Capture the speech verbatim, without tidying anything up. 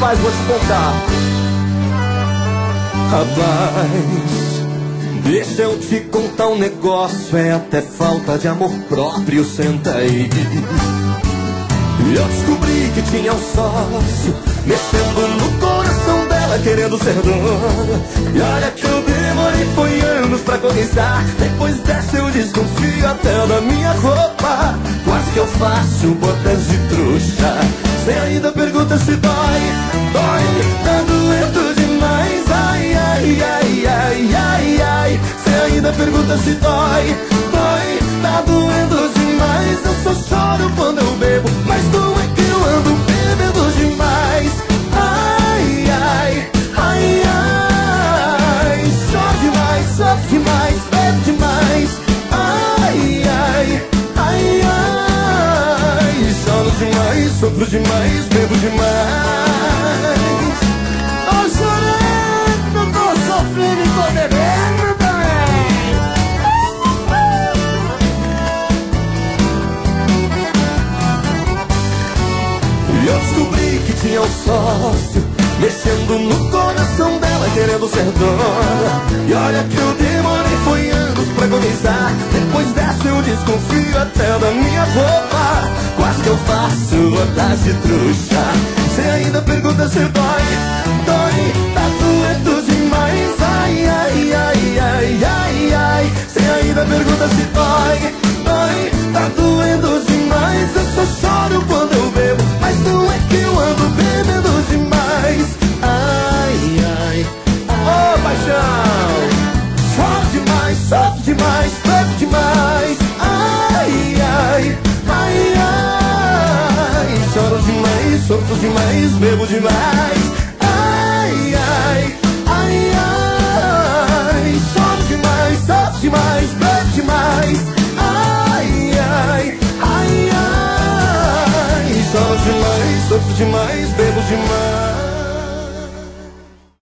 demais, vou te contar. Rapaz, deixa eu te contar um negócio, é até falta de amor próprio, senta aí. Eu descobri que tinha um sócio mexendo no coração dela, querendo ser dona. E olha que eu demorei, foi anos pra começar. Depois dessa eu desconfio até da minha roupa. Quase que eu faço botas de trouxa. Cê ainda pergunta se dói. Dói, tá doendo demais. Ai, ai, ai, ai, ai, ai. Cê ainda pergunta se dói. Dói, tá doendo demais. Eu só choro quando eu bebo, mas não é que eu ando bebendo demais. Ai, ai, ai, ai. Choro demais, sofro demais, bebo demais. Ai, ai, ai, ai. Choro demais, sofro demais, bebo demais. Tô chorando, tô sofrendo e tô bebendo também. E eu descobri que tinha um sócio mexendo no coração dela, querendo ser dona. E olha que eu demorei, foi anos pra começar. Depois dessa eu desconfio até da minha roupa. Quase que eu faço botas de trouxa. Cê ainda pergunta se dói. Dói, tá doendo demais. Ai, ai, ai, ai, ai, ai. Cê ainda pergunta se dói. Dói, tá doendo demais. Eu só choro quando eu bebo, mas não é que eu ando bebendo demais. Ai, ai, ai. Ô, paixão, choro demais, sofro demais, bebo demais. Ai, ai, ai, ai. Choro demais, sofro demais, bebo demais. Ai, ai, ai, ai. Choro demais, sofro demais, bebo demais. Ai, ai, ai, ai. Choro demais, sofro demais, bebo demais.